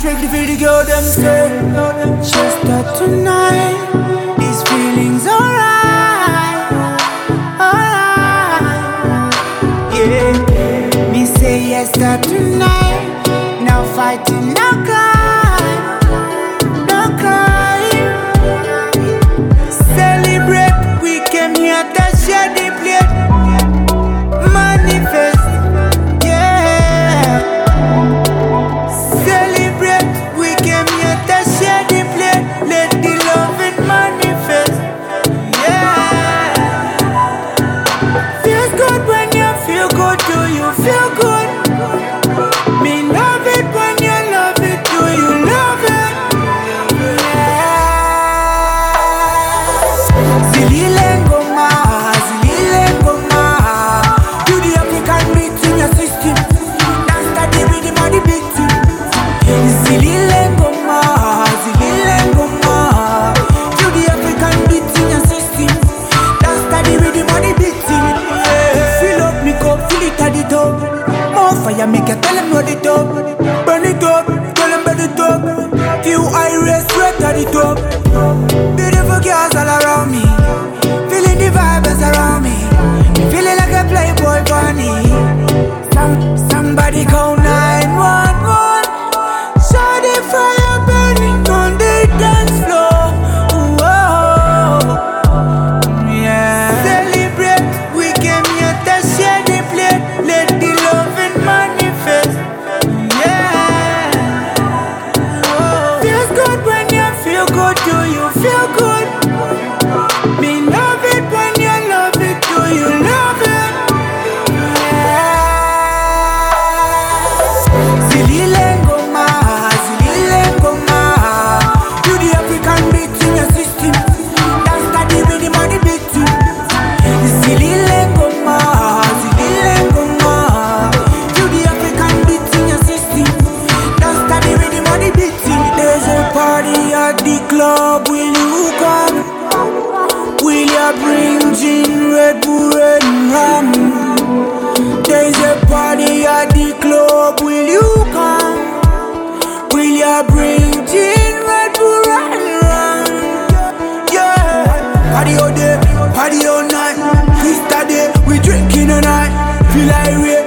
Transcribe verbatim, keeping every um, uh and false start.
strictly for the girl them say. Just that tonight, these feelings alright, alright. Yeah, me say yes that tonight. No fighting, no crime, no crime. Celebrate, we came here to share the plate. Manifest. Fire make you tell them what it up. Burn it up, tell them burn it up. Few iris red at the top. Beautiful girls all around me, feeling the vibes around me. Feeling like a playboy bunny. Some, somebody call nine one one. Show the fire burning on the dance floor. Whoa, yeah. Celebrate, we came here to share the plate. Let the love manifest, yeah. Oh. Feels good when you feel good. Do you feel good? Me love it when you love it. Do you love it? Yeah. Zilile ngoma, zilile ngoma. Do the African beat in your system. Dance that the rhythm of the beat. Zilile ngoma, zilile ngoma. Club, will you come? Will you bring gin, Red Bull, and rum? There's a party at the club, will you come? Will you bring gin, Red Bull, and rum? Yeah, party all day, party all night. Twist day, we drinking all night. Feel like we